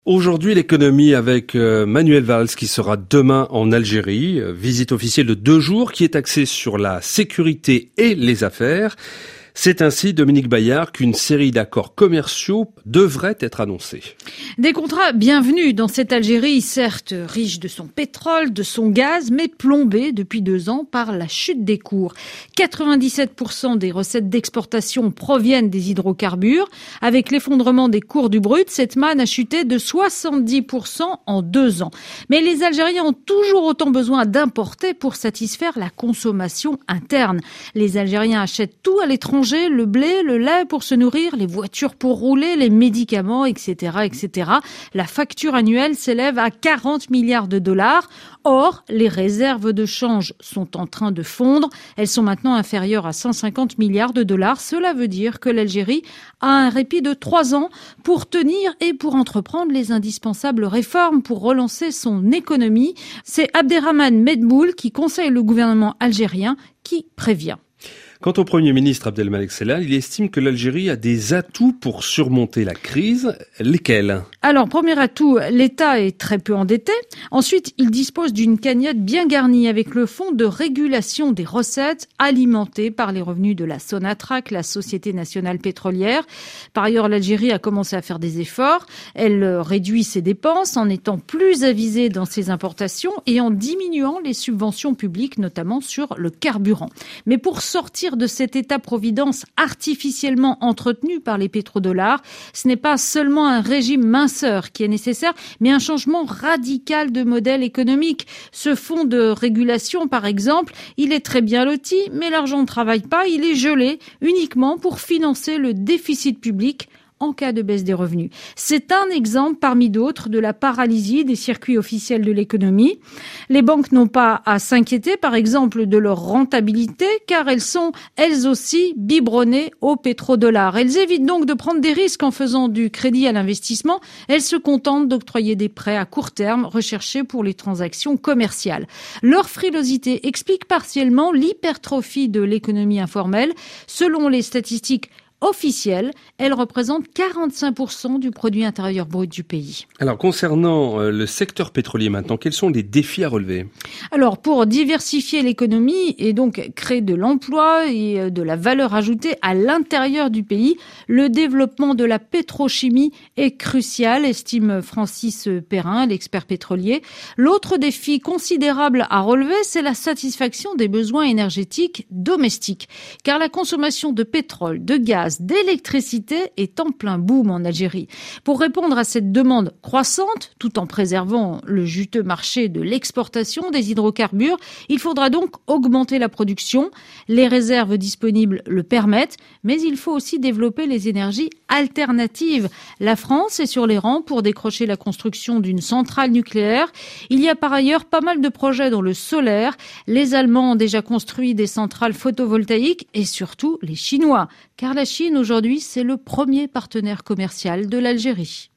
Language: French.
Aujourd'hui, l'économie avec Manuel Valls qui sera demain en Algérie. Visite officielle de 2 jours qui est axée sur la sécurité et les affaires. C'est ainsi, Dominique Bayard, qu'une série d'accords commerciaux devrait être annoncée. Des contrats bienvenus dans cette Algérie, certes riche de son pétrole, de son gaz, mais plombée depuis 2 ans par la chute des cours. 97% des recettes d'exportation proviennent des hydrocarbures. Avec l'effondrement des cours du brut, cette manne a chuté de 70% en 2 ans. Mais les Algériens ont toujours autant besoin d'importer pour satisfaire la consommation interne. Les Algériens achètent tout à l'étranger, le blé, le lait pour se nourrir, les voitures pour rouler, les médicaments, etc., etc. La facture annuelle s'élève à 40 milliards de dollars. Or, les réserves de change sont en train de fondre. Elles sont maintenant inférieures à 150 milliards de dollars. Cela veut dire que l'Algérie a un répit de 3 ans pour tenir et pour entreprendre les indispensables réformes pour relancer son économie. C'est Abderrahmane Medboul qui conseille le gouvernement algérien qui prévient. Quant au Premier ministre Abdelmalek Sellal, il estime que l'Algérie a des atouts pour surmonter la crise. Lesquels ? Alors, premier atout, l'État est très peu endetté. Ensuite, il dispose d'une cagnotte bien garnie avec le fonds de régulation des recettes alimenté par les revenus de la Sonatrach, la Société nationale pétrolière. Par ailleurs, l'Algérie a commencé à faire des efforts. Elle réduit ses dépenses en étant plus avisée dans ses importations et en diminuant les subventions publiques, notamment sur le carburant. Mais pour sortir de cet état-providence artificiellement entretenu par les pétrodollars, ce n'est pas seulement un régime minceur qui est nécessaire, mais un changement radical de modèle économique. Ce fonds de régulation, par exemple, il est très bien loti, mais l'argent ne travaille pas, il est gelé uniquement pour financer le déficit public en cas de baisse des revenus. C'est un exemple parmi d'autres de la paralysie des circuits officiels de l'économie. Les banques n'ont pas à s'inquiéter, par exemple, de leur rentabilité, car elles sont, elles aussi, biberonnées au pétrodollar. Elles évitent donc de prendre des risques en faisant du crédit à l'investissement. Elles se contentent d'octroyer des prêts à court terme recherchés pour les transactions commerciales. Leur frilosité explique partiellement l'hypertrophie de l'économie informelle. Selon les statistiques officielle, elle représente 45% du produit intérieur brut du pays. Alors, concernant le secteur pétrolier maintenant, quels sont les défis à relever ? Alors, pour diversifier l'économie et donc créer de l'emploi et de la valeur ajoutée à l'intérieur du pays, le développement de la pétrochimie est crucial, estime Francis Perrin, l'expert pétrolier. L'autre défi considérable à relever, c'est la satisfaction des besoins énergétiques domestiques. Car la consommation de pétrole, de gaz, d'électricité est en plein boom en Algérie. Pour répondre à cette demande croissante, tout en préservant le juteux marché de l'exportation des hydrocarbures, il faudra donc augmenter la production. Les réserves disponibles le permettent, mais il faut aussi développer les énergies alternatives. La France est sur les rangs pour décrocher la construction d'une centrale nucléaire. Il y a par ailleurs pas mal de projets dans le solaire. Les Allemands ont déjà construit des centrales photovoltaïques et surtout les Chinois, car la Chine aujourd'hui, c'est le premier partenaire commercial de l'Algérie.